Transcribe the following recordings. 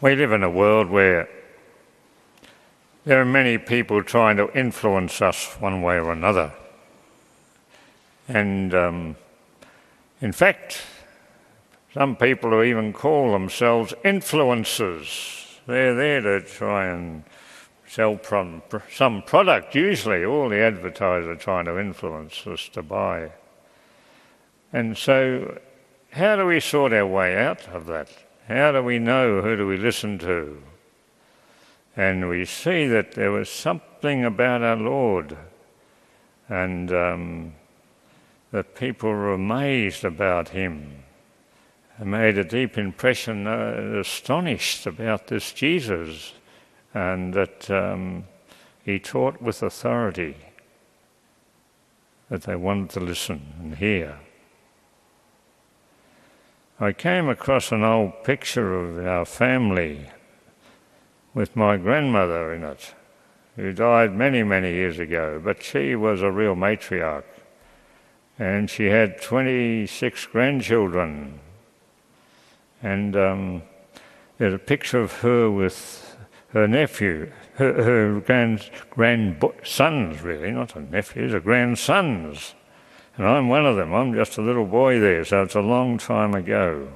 We live in a world where there are many people trying to influence us one way or another. And in fact, some people who even call themselves influencers, they're there to try and sell some product, usually. All the advertisers are trying to influence us to buy. And so how do we sort our way out of that? How do we know who do we listen to? And we see that there was something about our Lord, and that people were amazed about him and made a deep impression, astonished about this Jesus, and that he taught with authority, that they wanted to listen and hear. I came across an old picture of our family with my grandmother in it, who died many, many years ago, but she was a real matriarch, and she had 26 grandchildren. And there's a picture of her with her nephew, her grandsons, really, not her nephews, her grandsons. And I'm one of them. I'm just a little boy there, so it's a long time ago.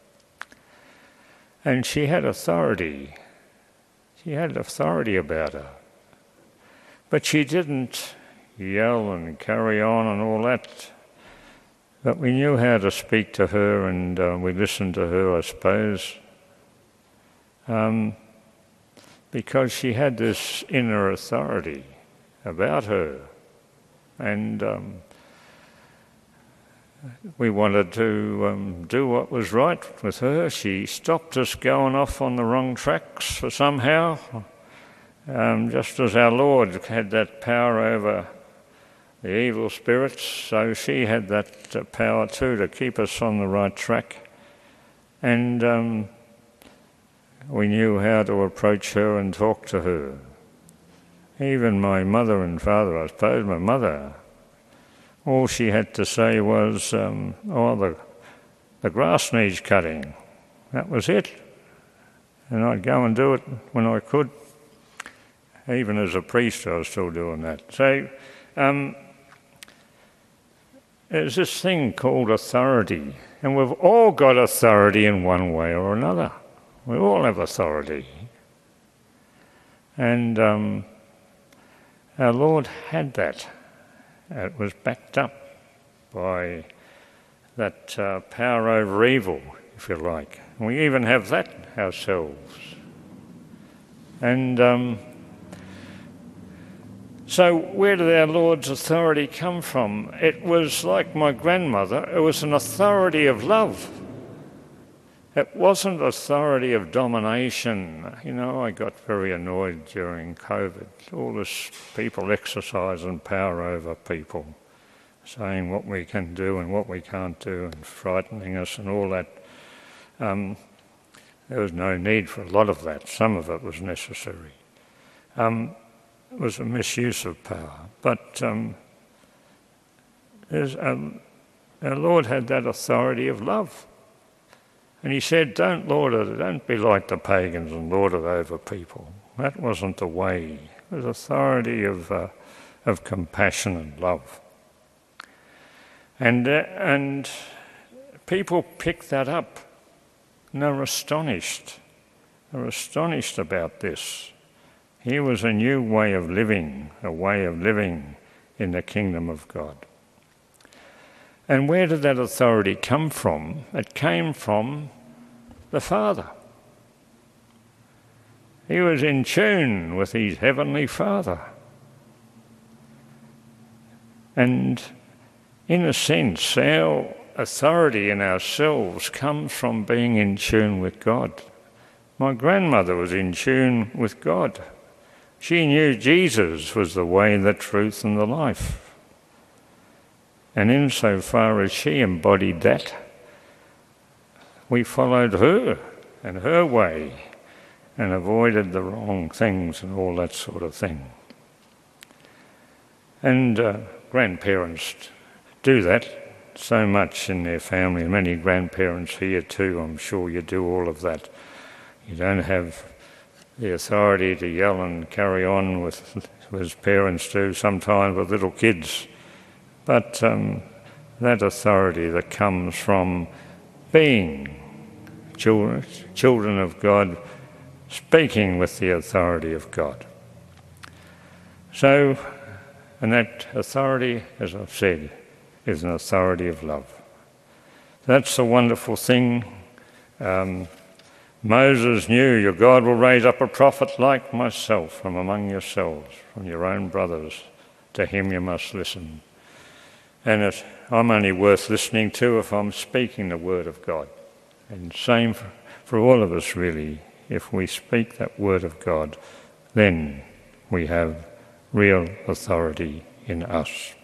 And she had authority. She had authority about her. But she didn't yell and carry on and all that. But we knew how to speak to her, and we listened to her, I suppose, because she had this inner authority about her. And we wanted to do what was right with her. She stopped us going off on the wrong tracks for somehow, just as our Lord had that power over the evil spirits, so she had that power too to keep us on the right track. And we knew how to approach her and talk to her. Even my mother and father, I suppose my mother, all she had to say was, the grass needs cutting. That was it. And I'd go and do it when I could. Even as a priest, I was still doing that. So there's this thing called authority, and we've all got authority in one way or another. We all have authority. And our Lord had that. It was backed up by that power over evil, if you like. And we even have that ourselves. And so where did our Lord's authority come from? It was like my grandmother, it was an authority of love. It wasn't authority of domination. You know, I got very annoyed during COVID. All this people exercising power over people, saying what we can do and what we can't do and frightening us and all that. There was no need for a lot of that. Some of it was necessary. It was a misuse of power. But our Lord had that authority of love. And he said, don't be like the pagans and lord it over people. That wasn't the way. It was authority of compassion and love. And people picked that up, and they're astonished. They're astonished about this. Here was a new way of living, a way of living in the kingdom of God. And where did that authority come from? It came from the Father. He was in tune with his heavenly Father. And in a sense, our authority in ourselves comes from being in tune with God. My grandmother was in tune with God. She knew Jesus was the way, the truth, and the life. And insofar as she embodied that, we followed her and her way and avoided the wrong things and all that sort of thing. And grandparents do that so much in their family, and many grandparents here too, I'm sure you do all of that. You don't have the authority to yell and carry on with as parents do sometimes with little kids. But that authority that comes from being children of God, speaking with the authority of God. So, and that authority, as I've said, is an authority of love. That's the wonderful thing. Moses knew your God will raise up a prophet like myself from among yourselves, from your own brothers. To him you must listen. And I'm only worth listening to if I'm speaking the word of God. And same for all of us, really. If we speak that word of God, then we have real authority in us.